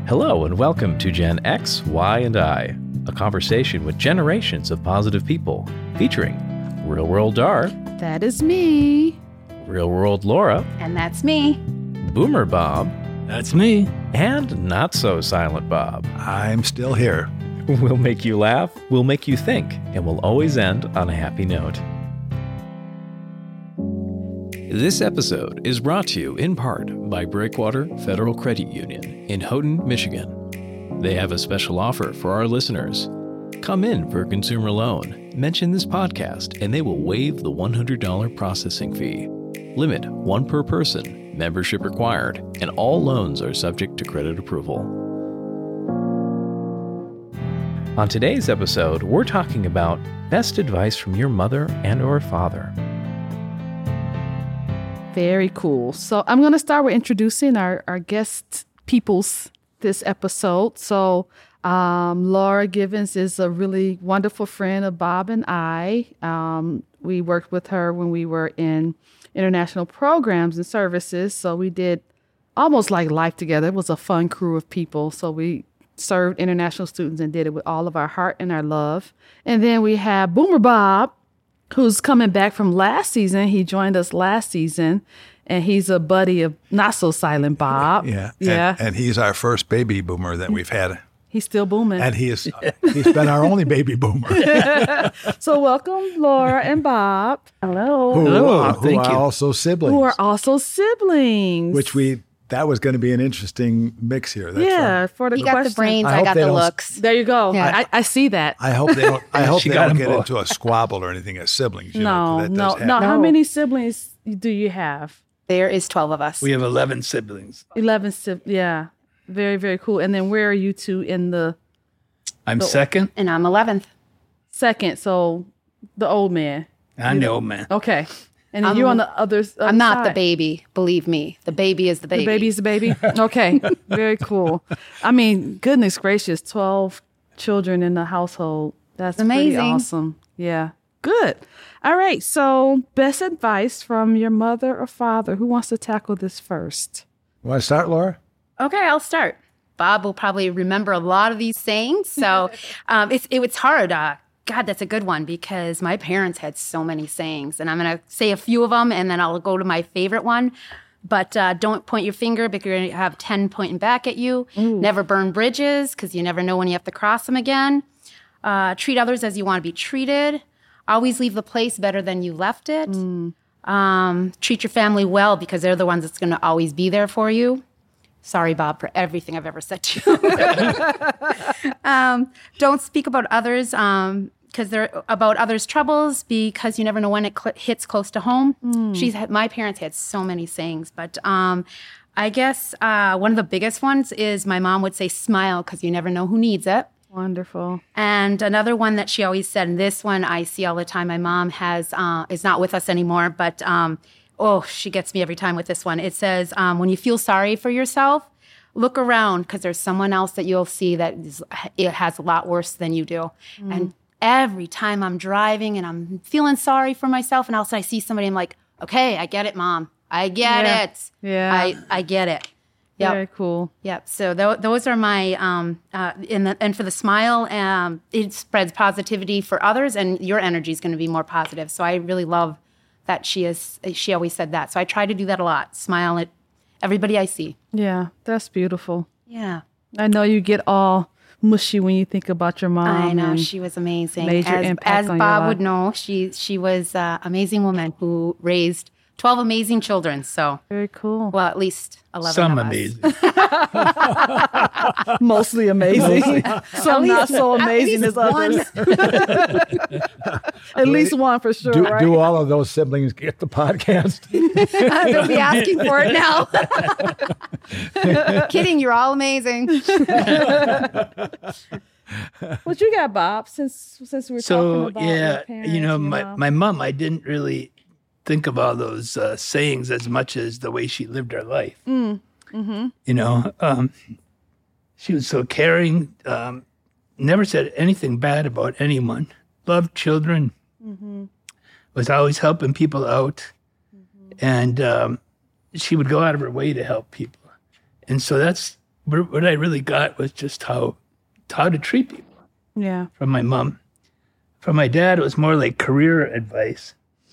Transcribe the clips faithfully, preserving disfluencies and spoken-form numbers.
Hello and welcome to Gen X, Y, and I, a conversation with generations of positive people, featuring Real World Dar. That is me. Real World Laura. And that's me. Boomer Bob. That's me. And Not So Silent Bob. I'm still here. We'll make you laugh, we'll make you think, and we'll always end on a happy note. This episode is brought to you in part by Breakwater Federal Credit Union in Houghton, Michigan. They have a special offer for our listeners. Come in for a consumer loan, mention this podcast, and they will waive the one hundred dollars processing fee. Limit one per person, membership required, and all loans are subject to credit approval. On today's episode, we're talking about best advice from your mother and or father. Very cool. So I'm going to start with introducing our, our guest peoples this episode. So um, Laura Givens is a really wonderful friend of Bob and I. Um, we worked with her when we were in international programs and services. So we did almost like life together. It was a fun crew of people. So we served international students and did it with all of our heart and our love. And then we have Boomer Bob, who's coming back from last season. He joined us last season, and he's a buddy of Not So Silent Bob. Yeah. Yeah. And, and he's our first baby boomer that we've had. He's still booming. And he is, uh, he's been our only baby boomer. So welcome, Laura and Bob. Hello. Who, Hello. who Thank are you. also siblings. Who are also siblings. Which we, that was going to be an interesting mix here. That's yeah, right. for the You got question. the brains, I I, hope got they the don't- looks. There you go. Yeah. I, I see that. I hope they don't, I hope She they got don't them get both. into a squabble or anything as siblings. You no, know, 'cause that no, does no. happen. How No. many siblings do you have? There is twelve of us. We have eleven siblings. eleven siblings. Yeah. Very, very cool. And then where are you two in the I'm second. and I'm eleventh. second? So the old man. I'm the old man. Okay. And then I'm- you're on the other, other I'm not the side. baby, believe me. The baby is the baby. The baby's the baby? Okay. Very cool. I mean, goodness gracious, twelve children in the household. That's pretty Amazing. awesome. Yeah. Good. All right. So, best advice from your mother or father. Who wants to tackle this first? Want to start, Laura? Okay, I'll start. Bob will probably remember a lot of these sayings. So um, it's it, it's hard. Uh, God, that's a good one because my parents had so many sayings. And I'm going to say a few of them and then I'll go to my favorite one. But uh, don't point your finger because you're going to have ten pointing back at you. Never burn bridges because you never know when you have to cross them again. Uh, treat others as you want to be treated. Always leave the place better than you left it. Um, treat your family well because they're the ones that's going to always be there for you. Sorry, Bob, for everything I've ever said to you. um, don't speak about others um, because they're about others' troubles because you never know when it cl- hits close to home. She's had, my parents had so many sayings, but um, I guess uh, one of the biggest ones is my mom would say, "Smile because you never know who needs it." Wonderful. And another one that she always said, and this one I see all the time. My mom has uh, is not with us anymore, but um, oh, she gets me every time with this one. It says, um, "When you feel sorry for yourself, look around because there's someone else that you'll see that is, it has a lot worse than you do." Mm. And every time I'm driving and I'm feeling sorry for myself, and also I see somebody, I'm like, "Okay, I get it, Mom. I get Yeah. it. Yeah. I I get it." Yep. Very cool. Yep. So th- those are my um uh in the, and for the smile, um it spreads positivity for others, and your energy is going to be more positive. So I really love that she is. She always said that. So I try to do that a lot. Smile at everybody I see. Yeah, that's beautiful. Yeah. I know you get all mushy when you think about your mom. I know and- she was amazing. major as impact as on your Bob life. would know, she she was an amazing woman who raised twelve amazing children. So Very cool. well, at least eleven. Some of us. amazing. Mostly amazing. Some not so At amazing least as others. At least one for sure, Do, right? do all of those siblings get the podcast? They'll be asking for it now. Kidding, you're all amazing. What you got, Bob? Since since we were So, talking about yeah, your parents, you know, your my, mom. my mom, I didn't really think of all those uh, sayings as much as the way she lived her life. Mm, mm-hmm. You know, um, she was so caring, um, never said anything bad about anyone, loved children, Mm-hmm. was always helping people out. And um, she would go out of her way to help people. And so that's But what I really got was just how how to treat people Yeah. from my mom. From my dad, it was more like career advice.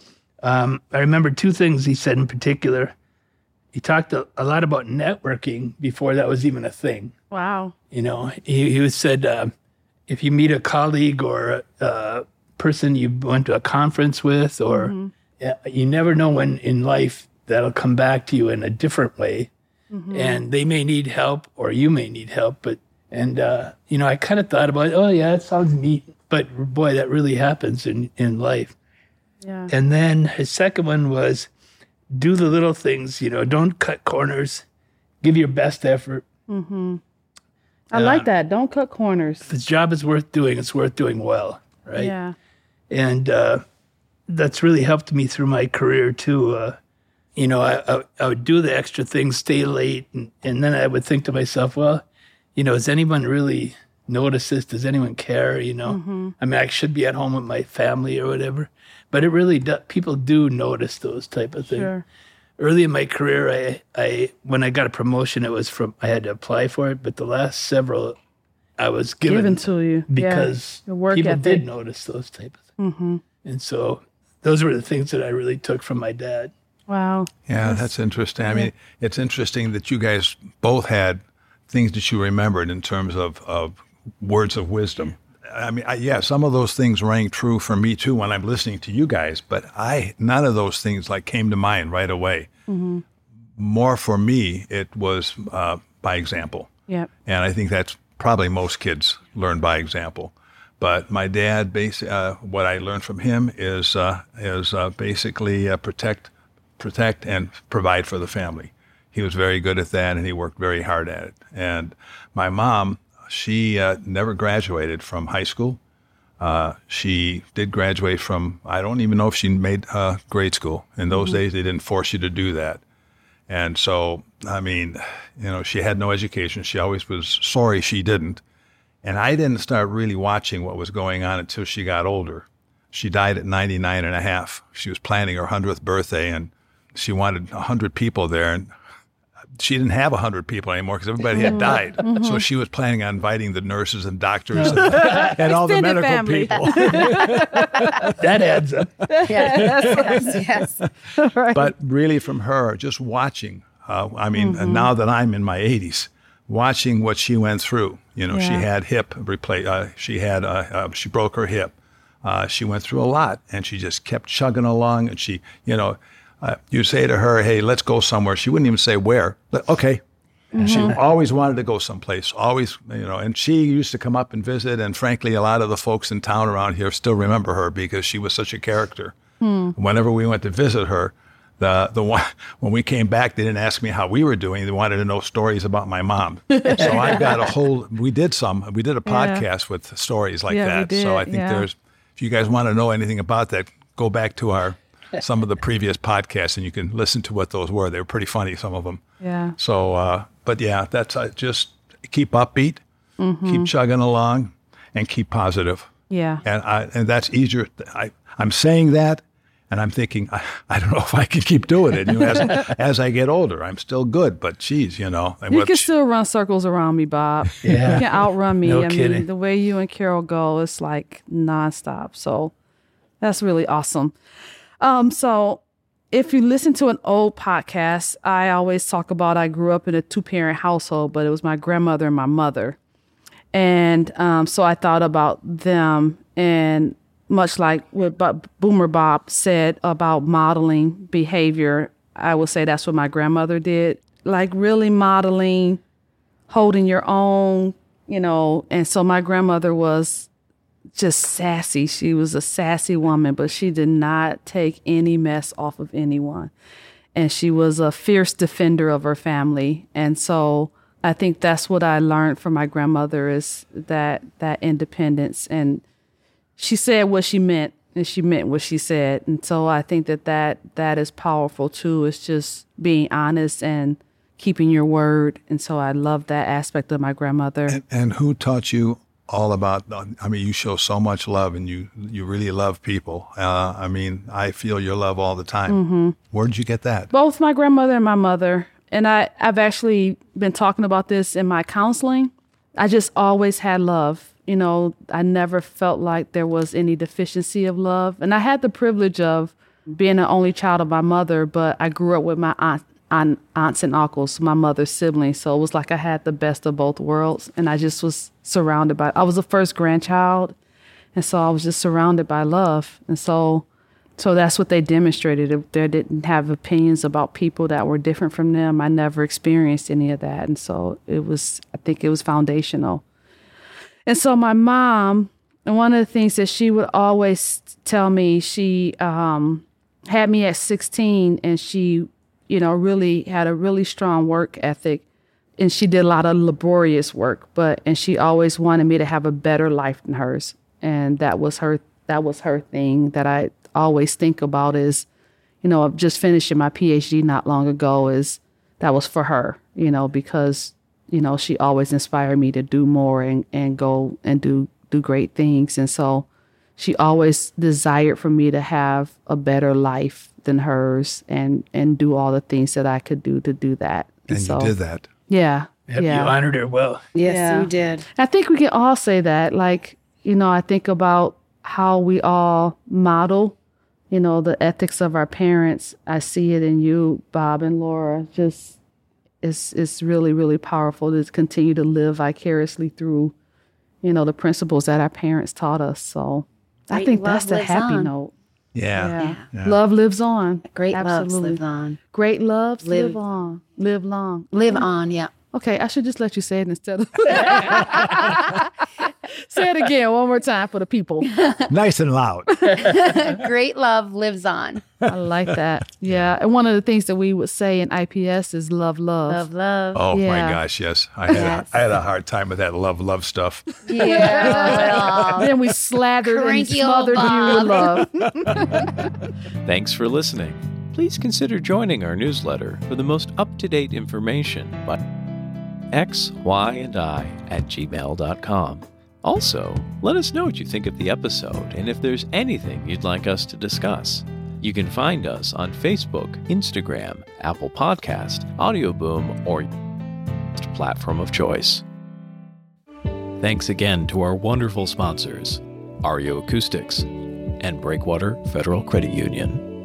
Um, I remember two things he said in particular. He talked a, a lot about networking before that was even a thing. Wow. You know, he, he said, uh, if you meet a colleague or a, a person you went to a conference with, or mm-hmm. yeah, you never know when in life that'll come back to you in a different way. Mm-hmm. And they may need help or you may need help. But, and, uh, you know, I kind of thought about, oh, yeah, it sounds neat. But boy, that really happens in, in life. Yeah. And then his second one was do the little things, you know, don't cut corners, give your best effort. Mm-hmm. I uh, like that. Don't cut corners. If the job is worth doing, it's worth doing well, right? Yeah. And uh, that's really helped me through my career too. Uh, you know, I, I, I would do the extra things, stay late, and, and then I would think to myself, well, you know, does anyone really notice this? Does anyone care? You know, mm-hmm. I mean, I should be at home with my family or whatever, but it really does. People do notice those type of things. Sure. Early in my career, I, I when I got a promotion, it was from I had to apply for it, but the last several, I was given, given to you because yeah. work people ethic. did notice those type of things, mm-hmm. and so those were the things that I really took from my dad. Wow. Yeah, that's, that's interesting. I mean, it's interesting that you guys both had things that you remembered in terms of, of words of wisdom. I mean, I, yeah, some of those things rang true for me too when I'm listening to you guys, but I none of those things like came to mind right away. Mm-hmm. More for me, it was uh, by example. Yep. And I think that's probably most kids learn by example. But my dad, bas- uh, what I learned from him is uh, is uh, basically uh, protect, protect and provide for the family. He was very good at that, and he worked very hard at it. And my mom, she uh, never graduated from high school. Uh, she did graduate from, I don't even know if she made uh, grade school. In those mm-hmm. days, they didn't force you to do that. And so, I mean, you know, she had no education. She always was sorry she didn't. And I didn't start really watching what was going on until she got older. She died at ninety-nine and a half. She was planning her one hundredth birthday, and she wanted one hundred people there. And she didn't have one hundred people anymore because everybody had died. Mm-hmm. So she was planning on inviting the nurses and doctors and, and all the medical family. people. That adds up. Yes, yes, yes. Right. But really from her, just watching, uh, I mean, Mm-hmm. now that I'm in my eighties, watching what she went through. You know, Yeah. she had hip replace. Uh, she had uh, uh, she broke her hip. Uh, she went through a lot, and she just kept chugging along. And she, you know, uh, you say to her, "Hey, let's go somewhere." She wouldn't even say where. But okay. Mm-hmm. She always wanted to go someplace. Always, you know. And she used to come up and visit. And frankly, a lot of the folks in town around here still remember her because she was such a character. Hmm. Whenever we went to visit her, the the one when we came back, they didn't ask me how we were doing. They wanted to know stories about my mom. So I've got a whole. We did some. We did a podcast Yeah. with stories like Yeah, we that. did, So I think yeah. there's. If you guys want to know anything about that, go back to our some of the previous podcasts, and you can listen to what those were. They were pretty funny, some of them. Yeah. So, uh, but yeah, that's uh, just keep upbeat, mm-hmm. keep chugging along, and keep positive. Yeah. And I, and that's easier. I, I'm saying that, and I'm thinking, I, I don't know if I can keep doing it. You know, as, as I get older, I'm still good, but geez, you know. And You what can sh- still run circles around me, Bob. Yeah. You can outrun me. No I kidding. mean, the way you and Carol go, it's like nonstop. So that's really awesome. Um, so if you listen to an old podcast, I always talk about I grew up in a two-parent household, but it was my grandmother and my mother. And um, so I thought about them, and much like what Bob, Boomer Bob said about modeling behavior, I would say that's what my grandmother did. Like really modeling, holding your own, you know. And so my grandmother was just sassy. She was a sassy woman, but she did not take any mess off of anyone. And she was a fierce defender of her family. And so I think that's what I learned from my grandmother is that that independence. And she said what she meant, and she meant what she said. And so I think that that, that is powerful too. It's just being honest and keeping your word. And so I love that aspect of my grandmother. and, and who taught you all about, I mean, you show so much love, and you, you really love people. Uh, I mean, I feel your love all the time. Mm-hmm. Where'd you get that? Both my grandmother and my mother. and I, I've actually been talking about this in my counseling. I just always had love. You know, I never felt like there was any deficiency of love. And I had the privilege of being the only child of my mother, but I grew up with my aunt, aunt, aunts and uncles, my mother's siblings. So it was like I had the best of both worlds. And I just was surrounded by, I was the first grandchild. And so I was just surrounded by love. And so so that's what they demonstrated. If they didn't have opinions about people that were different from them, I never experienced any of that. And so it was, I think it was foundational. And so my mom, and one of the things that she would always tell me, she um, had me at sixteen, and she, you know, really had a really strong work ethic, and she did a lot of laborious work, but, and she always wanted me to have a better life than hers. And that was her, that was her thing that I always think about is, you know, just finishing my P H D not long ago is, that was for her, you know, because, you know, she always inspired me to do more and, and go and do, do great things. And so she always desired for me to have a better life than hers and, and do all the things that I could do to do that. And, and so, you did that. Yeah. Yep, yeah. You honored her well. Yes, yeah. you did. I think we can all say that. Like, you know, I think about how we all model, you know, the ethics of our parents. I see it in you, Bob and Laura. Just, it's, it's really, really powerful to continue to live vicariously through, you know, the principles that our parents taught us. So Great I think love that's the lives happy on. note. Yeah. Yeah. Yeah. Love lives on. Great Absolutely. loves live on. Great loves Live- live, on. Live long. Live on, yeah. Okay, I should just let you say it instead of... Say it again one more time for the people. Nice and loud. Great love lives on. I like that. Yeah. And one of the things that we would say in I P S is love, love. Love, love. Oh Yeah. my gosh, yes. I had Yes. a, I had a hard time with that love love stuff. Yeah. Then we slathered and Cranky old smothered you with love. Thanks for listening. Please consider joining our newsletter for the most up-to-date information by x y and I at gmail dot com. Also, let us know what you think of the episode and if there's anything you'd like us to discuss. You can find us on Facebook, Instagram, Apple Podcast, Audioboom, or platform of choice. Thanks again to our wonderful sponsors, Ario Acoustics and Breakwater Federal Credit Union.